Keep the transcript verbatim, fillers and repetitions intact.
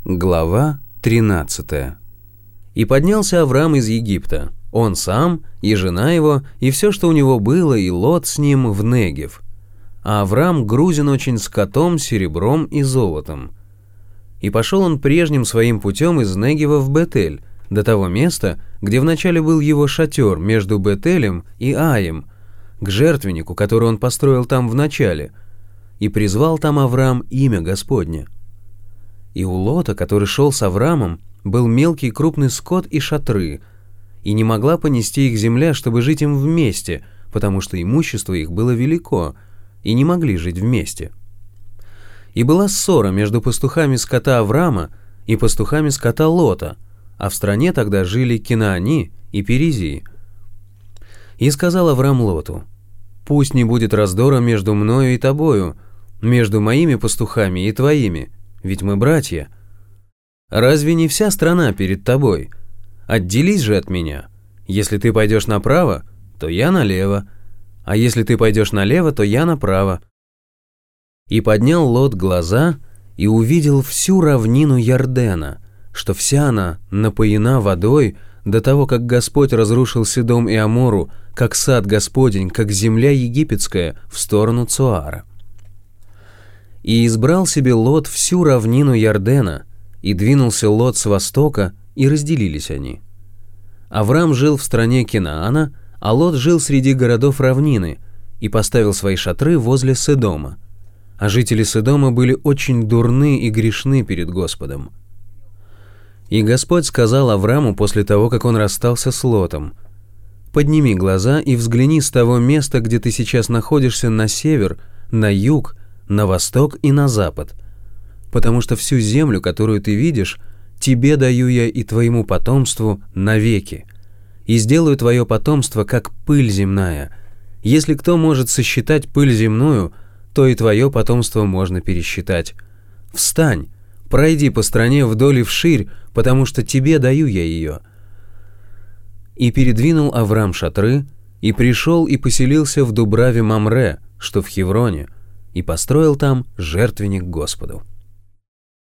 Глава тринадцатая. И поднялся Авраам из Египта, он сам, и жена его, и все, что у него было, и Лот с ним в Негев. А Авраам грузен очень скотом, серебром и золотом. И пошел он прежним своим путем из Негева в Бетель, до того места, где вначале был его шатер между Бетелем и Аем, к жертвеннику, который он построил там вначале, и призвал там Авраам имя Господне. И у Лота, который шел с Авраамом, был мелкий крупный скот и шатры, и не могла понести их земля, чтобы жить им вместе, потому что имущество их было велико, и не могли жить вместе. И была ссора между пастухами скота Авраама и пастухами скота Лота, а в стране тогда жили Кинаани и Перизии. И сказал Авраам Лоту: «Пусть не будет раздора между мною и тобою, между моими пастухами и твоими, ведь мы братья. Разве не вся страна перед тобой? Отделись же от меня. Если ты пойдешь направо, то я налево, а если ты пойдешь налево, то я направо». И поднял Лот глаза и увидел всю равнину Ярдена, что вся она напоена водой до того, как Господь разрушил Содом и Амору, как сад Господень, как земля египетская в сторону Цоара. И избрал себе Лот всю равнину Ярдена, и двинулся Лот с востока, и разделились они. Авраам жил в стране Кинаана, а Лот жил среди городов равнины, и поставил свои шатры возле Содома. А жители Содома были очень дурны и грешны перед Господом. И Господь сказал Аврааму после того, как он расстался с Лотом: «Подними глаза и взгляни с того места, где ты сейчас находишься, на север, на юг, на восток и на запад, потому что всю землю, которую ты видишь, тебе даю я и твоему потомству навеки, и сделаю твое потомство, как пыль земная. Если кто может сосчитать пыль земную, то и твое потомство можно пересчитать. Встань, пройди по стране вдоль и вширь, потому что тебе даю я ее». И передвинул Авраам шатры, и пришел и поселился в Дубраве Мамре, что в Хевроне, и построил там жертвенник Господу.